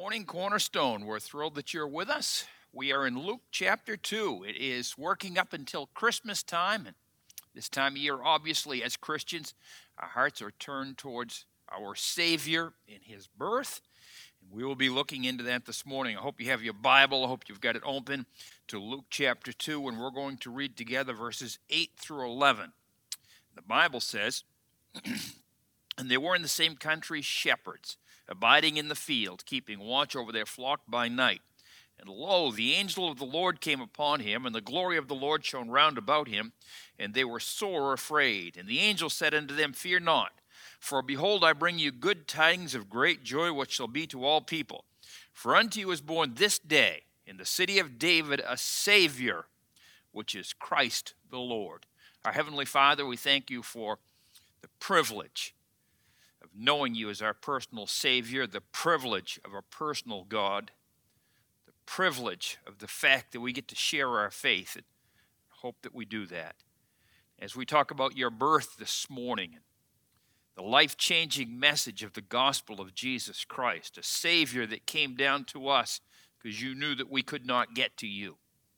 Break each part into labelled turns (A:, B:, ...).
A: Morning, Cornerstone. We're thrilled that you're with us. We are in Luke chapter 2. It is working up until Christmas time. And this time of year, obviously, as Christians, our hearts are turned towards our Savior in his birth. And we will be looking into that this morning. I hope you have your Bible. I hope you've got it open to Luke chapter 2. And we're going to read together verses 8 through 11. The Bible says, "And they were in the same country shepherds, abiding in the field, keeping watch over their flock by night. And lo, the angel of the Lord came upon him, and the glory of the Lord shone round about him, and they were sore afraid. And the angel said unto them, Fear not, for behold, I bring you good tidings of great joy, which shall be to all people. For unto you is born this day in the city of David a Savior, which is Christ the Lord." Our Heavenly Father, we thank you for the privilege of knowing you as our personal Savior, the privilege of a personal God, the privilege of the fact that we get to share our faith, and hope that we do that. As we talk about your birth this morning, the life-changing message of the gospel of Jesus Christ, a Savior that came down to us because you knew that we could not get to you.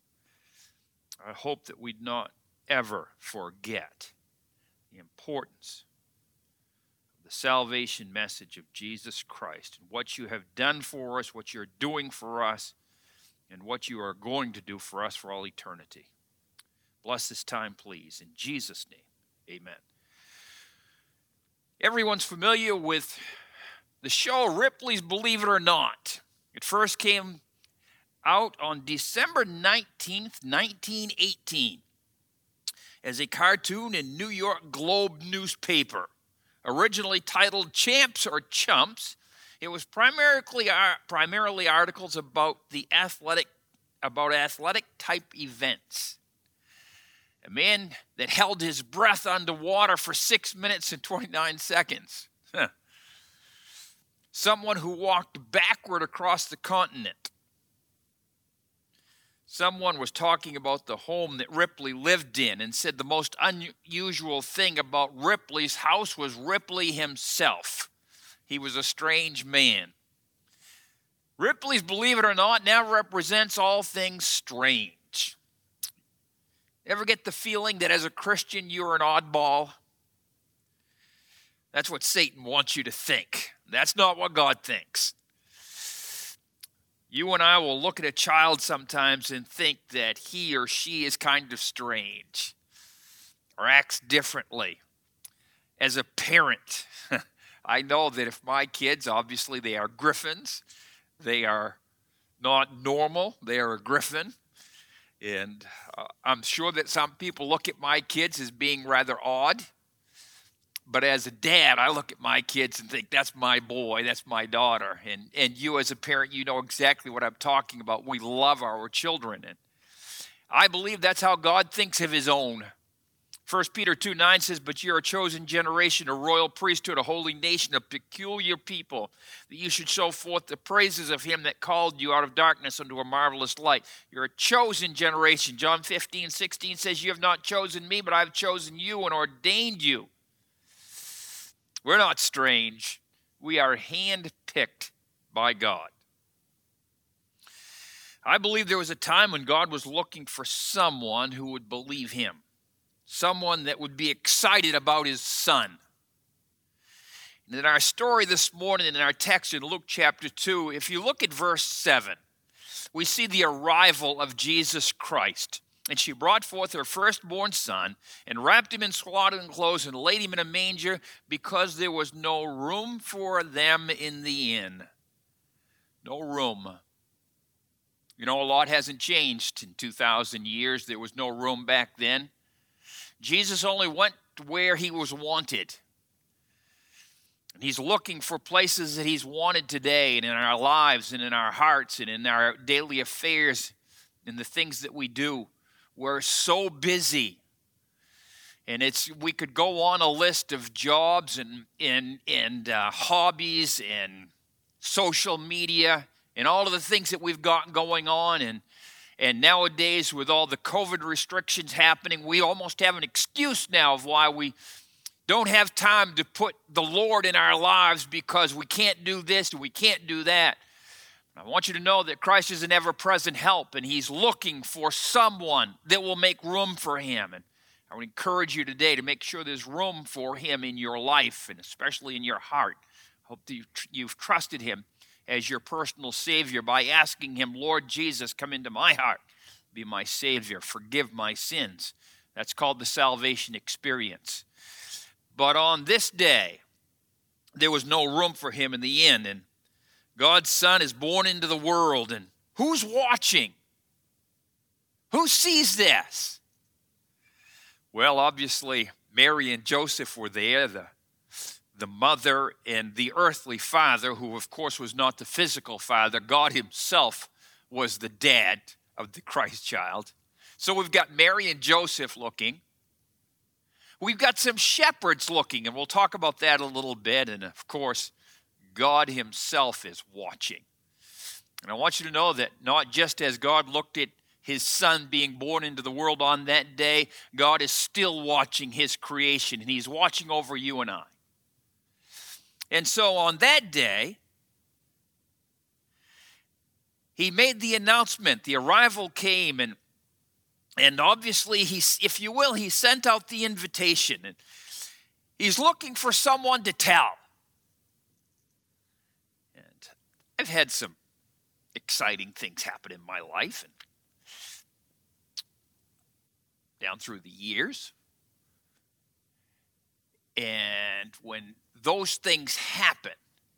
A: I hope that we'd not ever forget the importance the salvation message of Jesus Christ and what you have done for us, what you're doing for us, and what you are going to do for us for all eternity. Bless this time, please. In Jesus' name, amen. Everyone's familiar with the show Ripley's Believe It or Not. It first came out on December 19th, 1918, as a cartoon in New York Globe newspaper. Originally titled Champs or Chumps, it was primarily articles about athletic type events. A man that held his breath underwater for 6 minutes and 29 seconds. Someone who walked backward across the continent. Someone was talking about the home that Ripley lived in and said the most unusual thing about Ripley's house was Ripley himself. He was a strange man. Ripley's Believe It or Not now represents all things strange. Ever get the feeling that as a Christian you're an oddball? That's what Satan wants you to think. That's not what God thinks. You and I will look at a child sometimes and think that he or she is kind of strange or acts differently. As a parent, I know that if my kids, obviously they are griffins, they are not normal, they are a griffin. And I'm sure that some people look at my kids as being rather odd. But as a dad, I look at my kids and think, that's my boy, that's my daughter. And you as a parent, you know exactly what I'm talking about. We love our children. And I believe that's how God thinks of his own. 1 Peter 2:9 says, "But you're a chosen generation, a royal priesthood, a holy nation, a peculiar people, that you should show forth the praises of him that called you out of darkness unto a marvelous light." You're a chosen generation. John 15:16 says, "You have not chosen me, but I've chosen you and ordained you." We're not strange. We are handpicked by God. I believe there was a time when God was looking for someone who would believe him, someone that would be excited about his son. And in our story this morning, in our text in Luke chapter 2, if you look at verse 7, we see the arrival of Jesus Christ. "And she brought forth her firstborn son, and wrapped him in swaddling clothes, and laid him in a manger, because there was no room for them in the inn." No room. You know, a lot hasn't changed in 2,000 years. There was no room back then. Jesus only went where he was wanted. And he's looking for places that he's wanted today, and in our lives, and in our hearts, and in our daily affairs, and the things that we do. We're so busy, and we could go on a list of jobs and hobbies and social media and all of the things that we've got going on. And nowadays, with all the COVID restrictions happening, we almost have an excuse now of why we don't have time to put the Lord in our lives, because we can't do this and we can't do that. I want you to know that Christ is an ever-present help, and he's looking for someone that will make room for him. And I would encourage you today to make sure there's room for him in your life, and especially in your heart. I hope that you've trusted him as your personal Savior by asking him, Lord Jesus, come into my heart, be my Savior, forgive my sins. That's called the salvation experience. But on this day, there was no room for him in the inn, and God's Son is born into the world, and who's watching? Who sees this? Well, obviously, Mary and Joseph were there, the mother and the earthly father, who of course was not the physical father. God himself was the dad of the Christ child. So we've got Mary and Joseph looking. We've got some shepherds looking, and we'll talk about that a little bit. And of course, God himself is watching. And I want you to know that not just as God looked at his son being born into the world on that day, God is still watching his creation, and he's watching over you and I. And so on that day, he made the announcement. The arrival came, and obviously, if you will, he sent out the invitation. And he's looking for someone to tell. And I've had some exciting things happen in my life and down through the years. And when those things happen,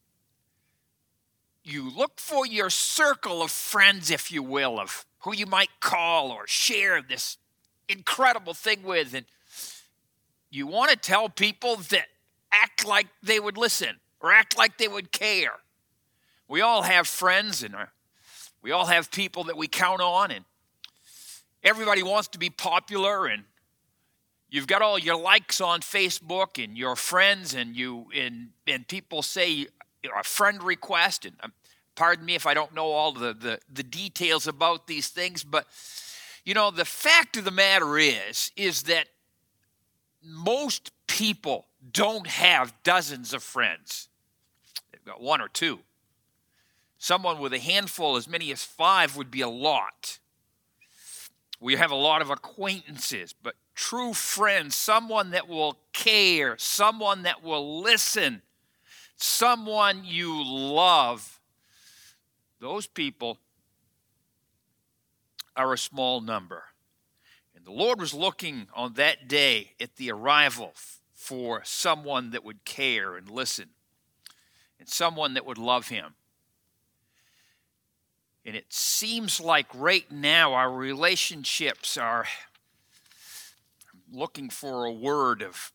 A: you look for your circle of friends, if you will, of who you might call or share this incredible thing with. And you want to tell people that act like they would listen or act like they would care. We all have friends, and we all have people that we count on, and everybody wants to be popular, and you've got all your likes on Facebook and your friends, and people say a friend request, and pardon me if I don't know all the details about these things, but the fact of the matter is that most people don't have dozens of friends. They've got one or two. Someone with a handful, as many as 5, would be a lot. We have a lot of acquaintances, but true friends, someone that will care, someone that will listen, someone you love, those people are a small number. And the Lord was looking on that day at the arrival for someone that would care and listen, and someone that would love him. And it seems like right now our relationships are looking for a word of,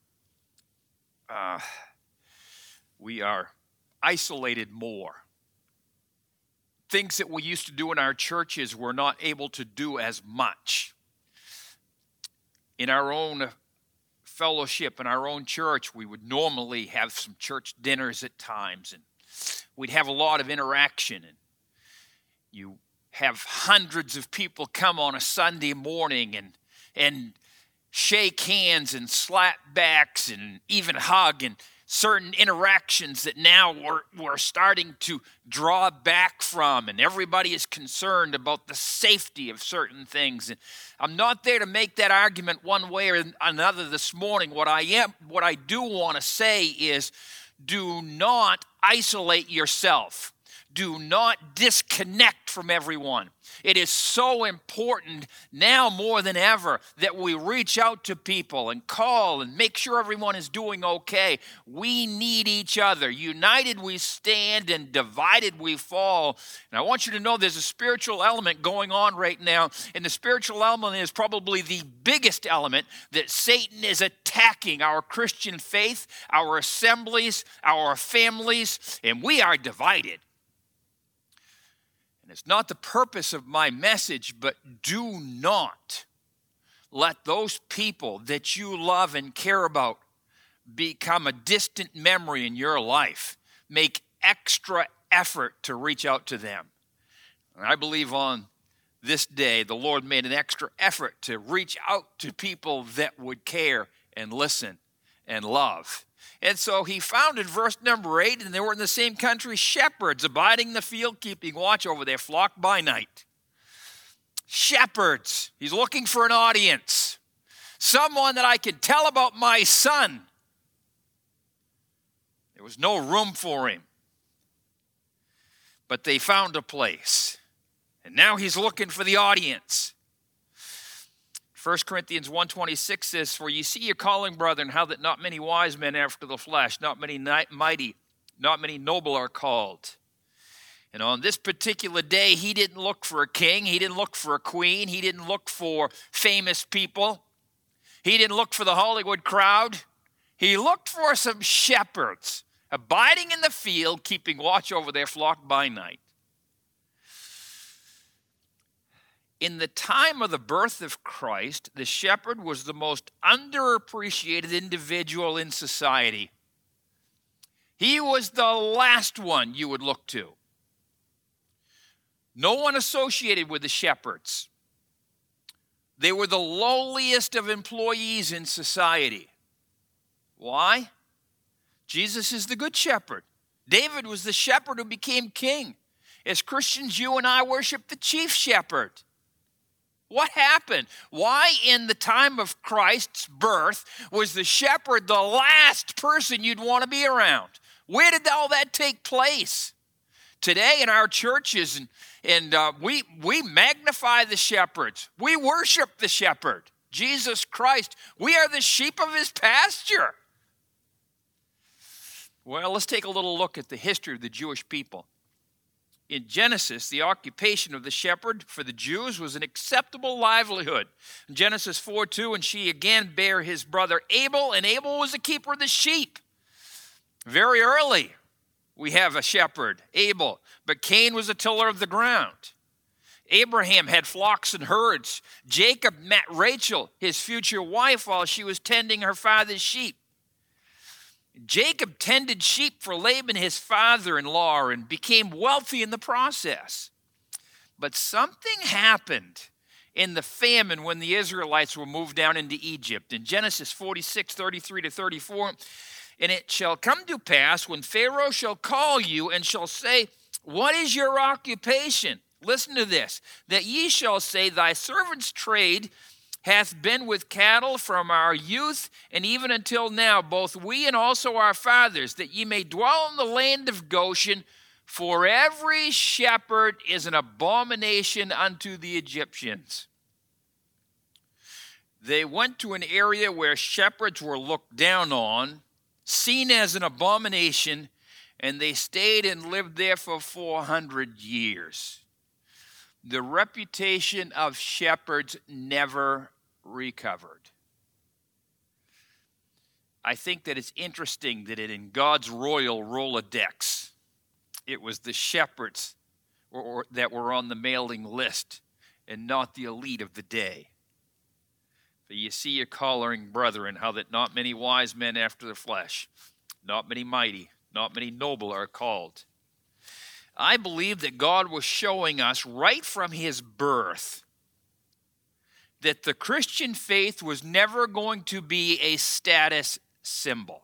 A: we are isolated more. Things that we used to do in our churches we're not able to do as much. In our own fellowship, in our own church, we would normally have some church dinners at times, and we'd have a lot of interaction, and you have hundreds of people come on a Sunday morning and shake hands and slap backs and even hug, and certain interactions that now we're starting to draw back from, and everybody is concerned about the safety of certain things. And I'm not there to make that argument one way or another this morning. What I do want to say is, do not isolate yourself. Do not disconnect from everyone. It is so important now more than ever that we reach out to people and call and make sure everyone is doing okay. We need each other. United we stand, and divided we fall. And I want you to know there's a spiritual element going on right now, and the spiritual element is probably the biggest element that Satan is attacking our Christian faith, our assemblies, our families, and we are divided. And it's not the purpose of my message, but do not let those people that you love and care about become a distant memory in your life. Make extra effort to reach out to them. And I believe on this day, the Lord made an extra effort to reach out to people that would care and listen and love. And so he found in verse number 8, and they were in the same country, shepherds abiding in the field, keeping watch over their flock by night. Shepherds. He's looking for an audience. Someone that I can tell about my son. There was no room for him. But they found a place. And now he's looking for the audience. 1 Corinthians 1:26 says, "For ye see your calling, brethren, how that not many wise men after the flesh, not many mighty, not many noble are called." And on this particular day, he didn't look for a king. He didn't look for a queen. He didn't look for famous people. He didn't look for the Hollywood crowd. He looked for some shepherds abiding in the field, keeping watch over their flock by night. In the time of the birth of Christ, the shepherd was the most underappreciated individual in society. He was the last one you would look to. No one associated with the shepherds. They were the lowliest of employees in society. Why? Jesus is the good shepherd. David was the shepherd who became king. As Christians, you and I worship the chief shepherd. What happened? Why in the time of Christ's birth was the shepherd the last person you'd want to be around? Where did all that take place? Today in our churches, we magnify the shepherds. We worship the shepherd, Jesus Christ. We are the sheep of his pasture. Well, let's take a little look at the history of the Jewish people. In Genesis, the occupation of the shepherd for the Jews was an acceptable livelihood. In Genesis 4:2, and she again bare his brother Abel, and Abel was the keeper of the sheep. Very early, we have a shepherd, Abel, but Cain was a tiller of the ground. Abraham had flocks and herds. Jacob met Rachel, his future wife, while she was tending her father's sheep. Jacob tended sheep for Laban, his father-in-law, and became wealthy in the process. But something happened in the famine when the Israelites were moved down into Egypt. In Genesis 46:33-34, and it shall come to pass when Pharaoh shall call you and shall say, what is your occupation? Listen to this, that ye shall say, thy servant's trade hath been with cattle from our youth and even until now, both we and also our fathers, that ye may dwell in the land of Goshen, for every shepherd is an abomination unto the Egyptians. They went to an area where shepherds were looked down on, seen as an abomination, and they stayed and lived there for 400 years. The reputation of shepherds never recovered. I think that it's interesting that in God's royal Rolodex, it was the shepherds that were on the mailing list and not the elite of the day. For you see your calling, brethren, how that not many wise men after the flesh, not many mighty, not many noble are called. I believe that God was showing us right from his birth that the Christian faith was never going to be a status symbol.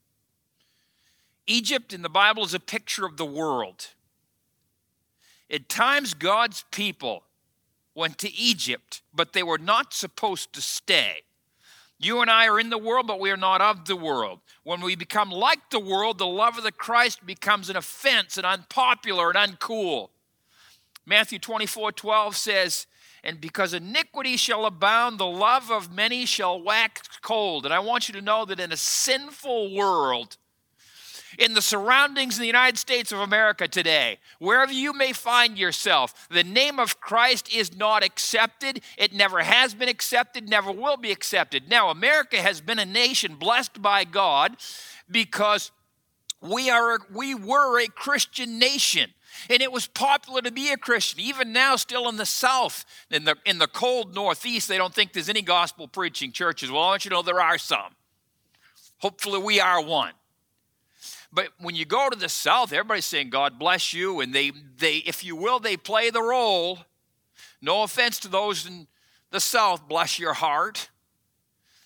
A: Egypt in the Bible is a picture of the world. At times, God's people went to Egypt, but they were not supposed to stay. You and I are in the world, but we are not of the world. When we become like the world, the love of the Christ becomes an offense and unpopular and uncool. Matthew 24:12 says, and because iniquity shall abound, the love of many shall wax cold. And I want you to know that in a sinful world, in the surroundings of the United States of America today, wherever you may find yourself, the name of Christ is not accepted. It never has been accepted, never will be accepted. Now, America has been a nation blessed by God because we were a Christian nation. And it was popular to be a Christian. Even now, still in the South, in the cold Northeast, they don't think there's any gospel preaching churches. Well, I want you to know there are some. Hopefully we are one. But when you go to the South, everybody's saying, God bless you. And they, if you will, they play the role. No offense to those in the South, bless your heart.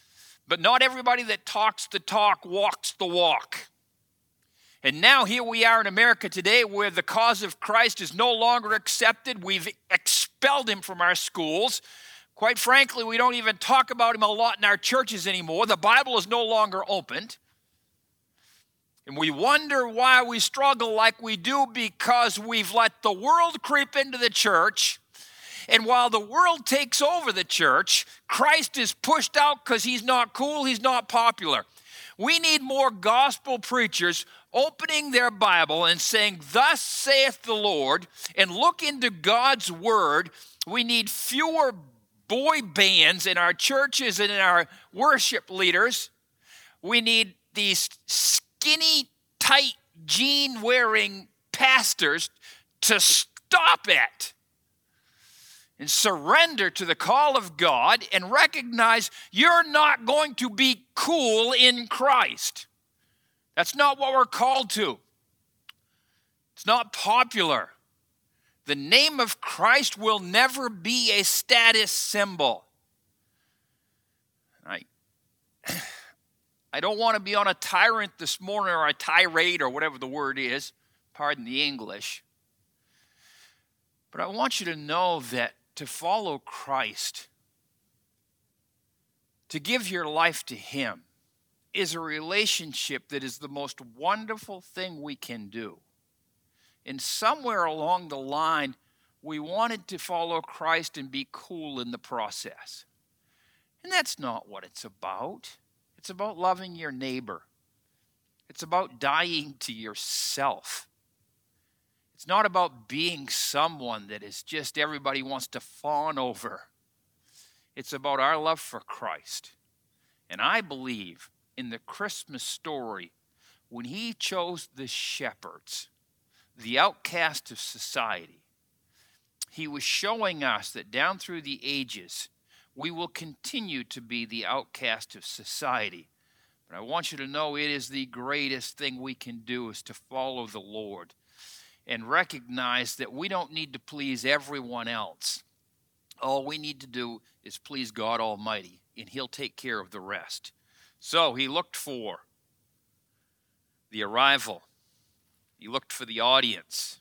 A: But not everybody that talks the talk walks the walk. And now here we are in America today where the cause of Christ is no longer accepted. We've expelled him from our schools. Quite frankly, we don't even talk about him a lot in our churches anymore. The Bible is no longer opened. And we wonder why we struggle like we do, because we've let the world creep into the church. And while the world takes over the church, Christ is pushed out because he's not cool, he's not popular. We need more gospel preachers opening their Bible and saying, "Thus saith the Lord," and look into God's word. We need fewer boy bands in our churches and in our worship leaders. We need these skinny, tight, jean-wearing pastors to stop it and surrender to the call of God and recognize you're not going to be cool in Christ. That's not what we're called to. It's not popular. The name of Christ will never be a status symbol. I don't want to be on a tyrant this morning, or a tirade, or whatever the word is. Pardon the English. But I want you to know that to follow Christ, to give your life to him, is a relationship that is the most wonderful thing we can do. And somewhere along the line, we wanted to follow Christ and be cool in the process. And that's not what it's about. It's about loving your neighbor. It's about dying to yourself. It's not about being someone that is just everybody wants to fawn over. It's about our love for Christ. And I believe in the Christmas story, when he chose the shepherds, the outcast of society, he was showing us that down through the ages, we will continue to be the outcast of society. But I want you to know it is the greatest thing we can do is to follow the Lord and recognize that we don't need to please everyone else. All we need to do is please God Almighty, and he'll take care of the rest. So he looked for the arrival. He looked for the audience.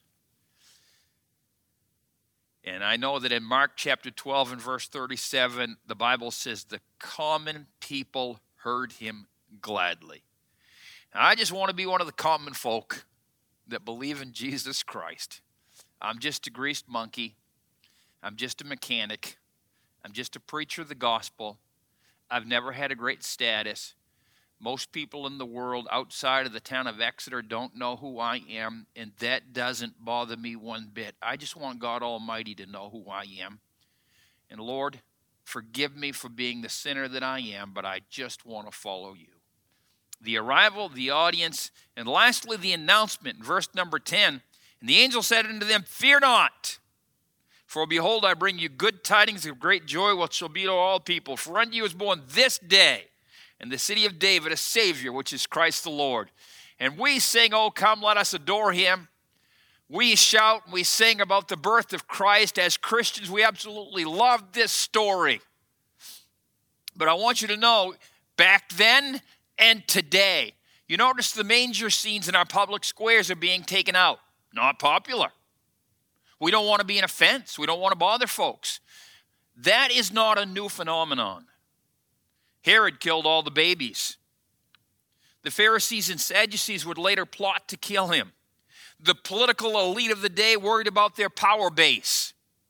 A: And I know that in Mark chapter 12 and verse 37, the Bible says the common people heard him gladly. Now, I just want to be one of the common folk that believe in Jesus Christ. I'm just a greased monkey. I'm just a mechanic. I'm just a preacher of the gospel. I've never had a great status. Most people in the world outside of the town of Exeter don't know who I am, and that doesn't bother me one bit. I just want God Almighty to know who I am. And Lord, forgive me for being the sinner that I am, but I just want to follow you. The arrival, the audience, and lastly, the announcement. In verse number 10, and the angel said unto them, "Fear not, for behold, I bring you good tidings of great joy, which shall be to all people. For unto you is born this day in the city of David a Savior, which is Christ the Lord." And we sing, "Oh, come, let us adore him." We shout and we sing about the birth of Christ. As Christians, we absolutely love this story. But I want you to know, back then and today, you notice the manger scenes in our public squares are being taken out. Not popular. We don't want to be an offense. We don't want to bother folks. That is not a new phenomenon. Herod killed all the babies. The Pharisees and Sadducees would later plot to kill him. The political elite of the day worried about their power base.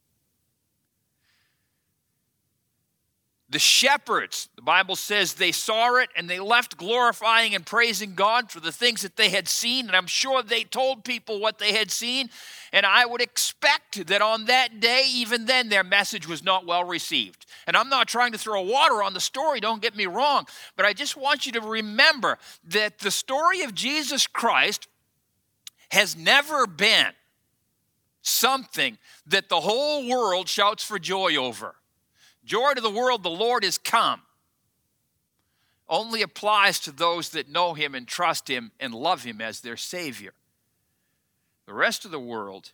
A: The shepherds, the Bible says they saw it and they left glorifying and praising God for the things that they had seen. And I'm sure they told people what they had seen. And I would expect that on that day, even then, their message was not well received. And I'm not trying to throw water on the story, don't get me wrong. But I just want you to remember that the story of Jesus Christ has never been something that the whole world shouts for joy over. Joy to the world, the Lord is come, only applies to those that know him and trust him and love him as their Savior. The rest of the world,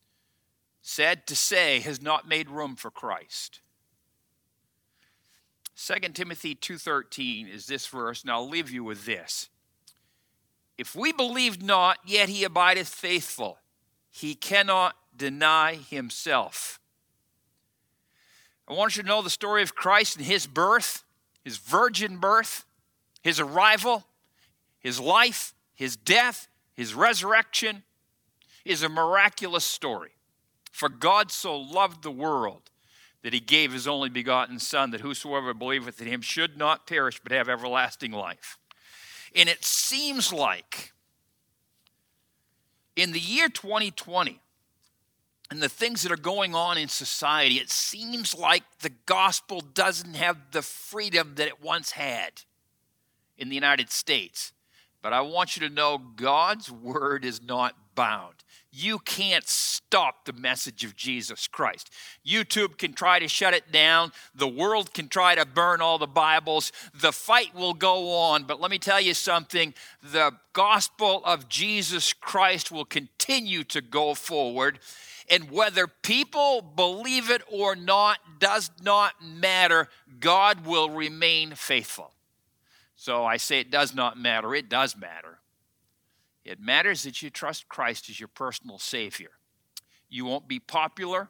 A: sad to say, has not made room for Christ. 2 Timothy 2:13 is this verse, and I'll leave you with this. If we believe not, yet he abideth faithful. He cannot deny himself. I want you to know the story of Christ and his birth, his virgin birth, his arrival, his life, his death, his resurrection is a miraculous story. For God so loved the world that he gave his only begotten Son, that whosoever believeth in him should not perish but have everlasting life. And it seems like in the year 2020, and the things that are going on in society, it seems like the gospel doesn't have the freedom that it once had in the United States. But I want you to know God's word is not bound. You can't stop the message of Jesus Christ. YouTube can try to shut it down. The world can try to burn all the Bibles. The fight will go on. But let me tell you something. The gospel of Jesus Christ will continue to go forward. And whether people believe it or not does not matter. God will remain faithful. So I say it does not matter. It does matter. It matters that you trust Christ as your personal Savior. You won't be popular.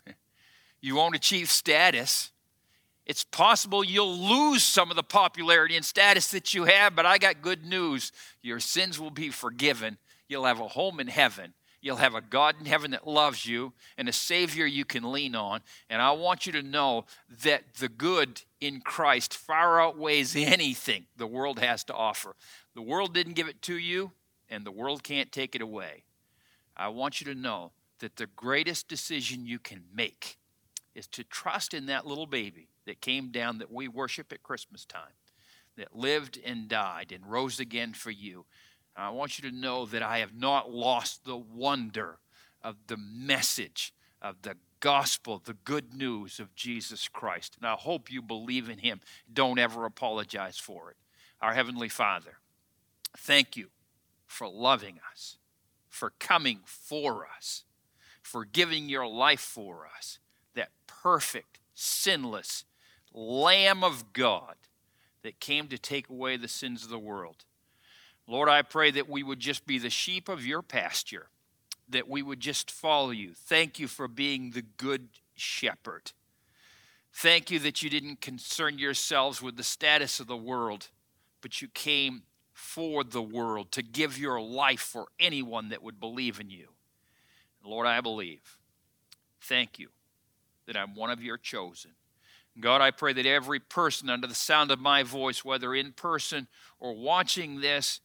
A: You won't achieve status. It's possible you'll lose some of the popularity and status that you have, but I got good news. Your sins will be forgiven. You'll have a home in heaven. You'll have a God in heaven that loves you and a Savior you can lean on. And I want you to know that the good in Christ far outweighs anything the world has to offer. The world didn't give it to you, and the world can't take it away. I want you to know that the greatest decision you can make is to trust in that little baby that came down that we worship at Christmas time, that lived and died and rose again for you. I want you to know that I have not lost the wonder of the message of the gospel, the good news of Jesus Christ. And I hope you believe in him. Don't ever apologize for it. Our Heavenly Father, thank you for loving us, for coming for us, for giving your life for us, that perfect, sinless Lamb of God that came to take away the sins of the world. Lord, I pray that we would just be the sheep of your pasture, that we would just follow you. Thank you for being the good shepherd. Thank you that you didn't concern yourselves with the status of the world, but you came for the world to give your life for anyone that would believe in you. Lord, I believe. Thank you that I'm one of your chosen. God, I pray that every person under the sound of my voice, whether in person or watching this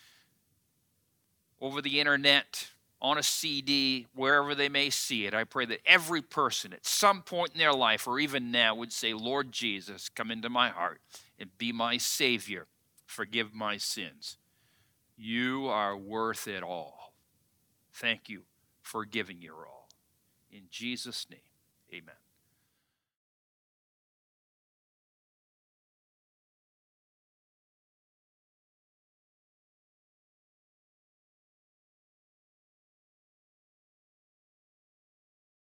A: over the internet, on a CD, wherever they may see it, I pray that every person at some point in their life or even now would say, Lord Jesus, come into my heart and be my Savior. Forgive my sins. You are worth it all. Thank you for giving your all. In Jesus' name, amen.